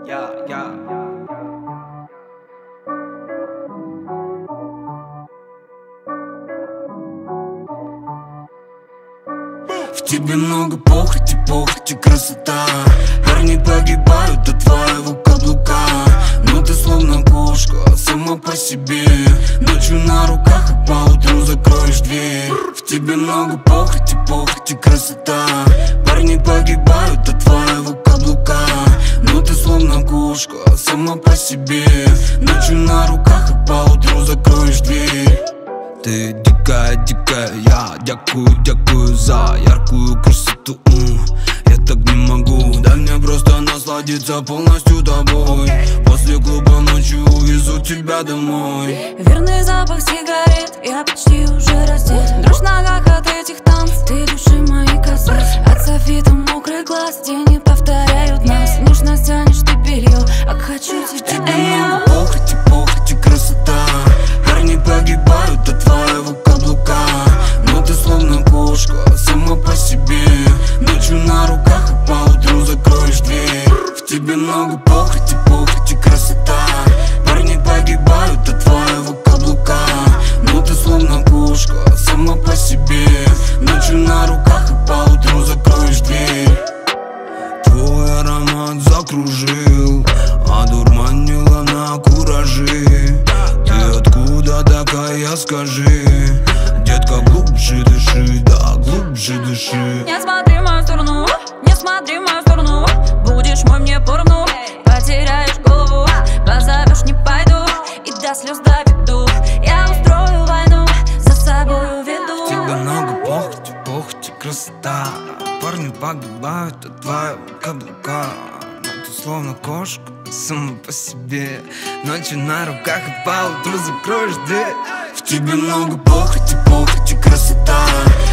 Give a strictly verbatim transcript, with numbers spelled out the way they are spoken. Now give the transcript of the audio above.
Я, я. В тебе много похоти, похоти, красота. Парни погибают от твоего каблука. Но ты словно кошка, сама по себе. Ночью на руках, а поутру закроешь дверь. В тебе много похоти, похоти, красота. Парни погибают от твоего каблука. Но ты словно кошка, сама по себе. Ночью на руках, а поутру закроешь дверь. Ты дикая, дикая, я дякую, дякую за яркую красоту. Я так не могу, дай мне просто насладиться полностью тобой. После клуба ночью увезу тебя домой. Верный запах сигарет, я почти уже раздет. Дрожь в ногах от этих танцев, ты души мои касаешься. От софита мокрый глаз, тени повторяют нас. Нежно стянешь ты белье, а хочу тебя. В тебе много похоти, похоти, красота. Парни погибают от твоего каблука. Но ты словно кошка, сама по себе. Ночью на руках, а поутру закроешь дверь. В тебе много похоти, похоти, красота. Парни погибают от твоего каблука. Но ты словно кошка, сама по себе. Ночью на руках, а поутру закроешь дверь. Твой аромат закружил, одурманила на кураже. Ты откуда такая, скажи? Детка, глубже дыши, да, глубже дыши. Не смотри в мою сторону, не смотри в мою сторону. Будешь мой, мне порну, потеряешь голову. Позовешь, не пойду, и до слез доведу. Я устрою войну, за собой веду. В тебе много похоти, похоти, красота. Парни погибают от твоего каблука. Но ты словно кошка, сама по себе. Ночью на руках, и поутру закроешь дверь. В тебе много похоти, похоти, красота.